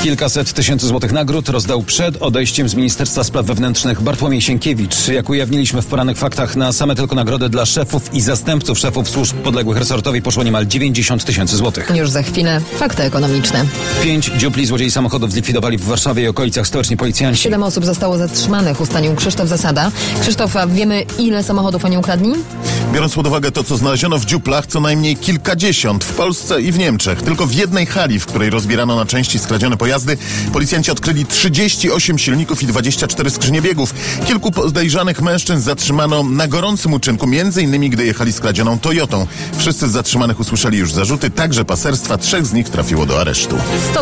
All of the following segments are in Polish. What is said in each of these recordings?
Kilkaset tysięcy złotych nagród rozdał przed odejściem z Ministerstwa Spraw Wewnętrznych Bartłomiej Sienkiewicz. Jak ujawniliśmy w porannych faktach, na same tylko nagrody dla szefów i zastępców szefów służb podległych resortowi poszło niemal 90 tysięcy złotych. Już za chwilę fakty ekonomiczne. 5 dziupli złodziei samochodów zlikwidowali w Warszawie i okolicach stoczni policjanci. 7 osób zostało zatrzymanych, ustalił Krzysztof Zasada. Krzysztof, a wiemy, ile samochodów oni ukradli? Biorąc pod uwagę to, co znaleziono w dziuplach, co najmniej kilkadziesiąt w Polsce i w Niemczech. Tylko w jednej hali, w której rozbierano na części skradzione pojazdy, policjanci odkryli 38 silników i 24 skrzynie biegów. Kilku podejrzanych mężczyzn zatrzymano na gorącym uczynku, m.in. gdy jechali skradzioną Toyotą. Wszyscy z zatrzymanych usłyszeli już zarzuty, także paserstwa. 3 z nich trafiło do aresztu.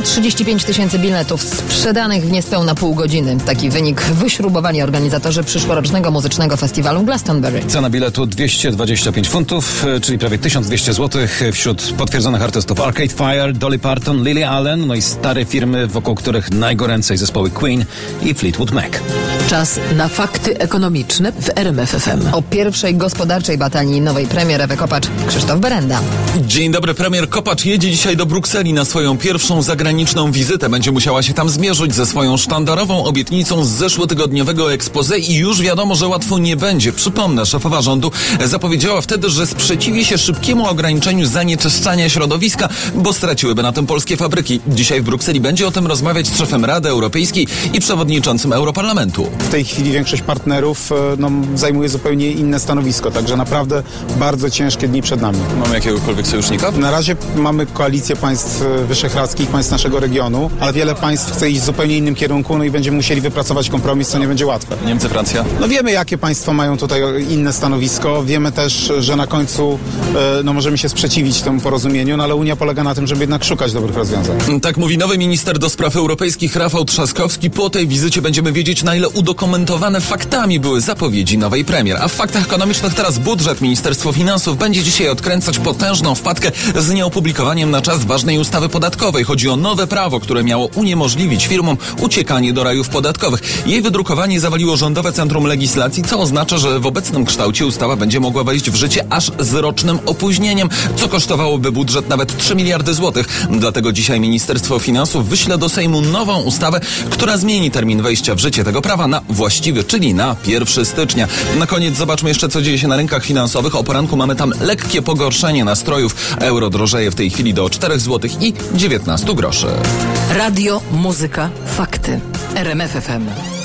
135 tysięcy biletów sprzedanych w niespełna pół godziny. Taki wynik wyśrubowali organizatorzy przyszłorocznego muzycznego festiwalu Glastonbury. Cena biletu 225 funtów, czyli prawie 1200 zł. Wśród potwierdzonych artystów Arcade Fire, Dolly Parton, Lily Allen, no i stare firmy, wokół których najgoręcej zespoły Queen i Fleetwood Mac. Czas na fakty ekonomiczne w RMF FM. O pierwszej gospodarczej batalii nowej premier Ewy Kopacz Krzysztof Berenda. Dzień dobry, premier Kopacz jedzie dzisiaj do Brukseli na swoją pierwszą zagraniczną wizytę. Będzie musiała się tam zmierzyć ze swoją sztandarową obietnicą z zeszłotygodniowego exposé i już wiadomo, że łatwo nie będzie. Przypomnę, szefowa rządu zapowiedziała wtedy, że sprzeciwi się szybkiemu ograniczeniu zanieczyszczania środowiska, bo straciłyby na tym polskie fabryki. Dzisiaj w Brukseli będzie o tym rozmawiać z szefem Rady Europejskiej i przewodniczącym Europarlamentu. W tej chwili większość partnerów zajmuje zupełnie inne stanowisko, także naprawdę bardzo ciężkie dni przed nami. Mamy jakiegokolwiek sojusznika? Na razie mamy koalicję państw wyszehradzkich, państw naszego regionu, ale wiele państw chce iść w zupełnie innym kierunku, no i będziemy musieli wypracować kompromis, co nie będzie łatwe. Niemcy, Francja? No wiemy, jakie państwa mają tutaj inne stanowisko, wiemy też, że na końcu możemy się sprzeciwić temu porozumieniu, no ale Unia polega na tym, żeby jednak szukać dobrych rozwiązań. Tak mówi nowy minister do spraw europejskich Rafał Trzaskowski. Po tej wizycie będziemy wiedzieć, na ile udokumentowane faktami były zapowiedzi nowej premier. A w faktach ekonomicznych teraz budżet. Ministerstwo Finansów będzie dzisiaj odkręcać potężną wpadkę z nieopublikowaniem na czas ważnej ustawy podatkowej. Chodzi o nowe prawo, które miało uniemożliwić firmom uciekanie do rajów podatkowych. Jej wydrukowanie zawaliło Rządowe Centrum Legislacji, co oznacza, że w obecnym kształcie ustawa będzie mogła wejść w życie aż z rocznym opóźnieniem, co kosztowałoby budżet nawet 3 miliardy złotych. Dlatego dzisiaj Ministerstwo Finansów wyśle do Sejmu nową ustawę, która zmieni termin wejścia w życie tego prawa na właściwy, czyli na 1 stycznia. Na koniec zobaczmy jeszcze, co dzieje się na rynkach finansowych. O poranku mamy tam lekkie pogorszenie nastrojów. Euro drożeje w tej chwili do 4 zł i 19 groszy. Radio, muzyka, fakty. RMF FM.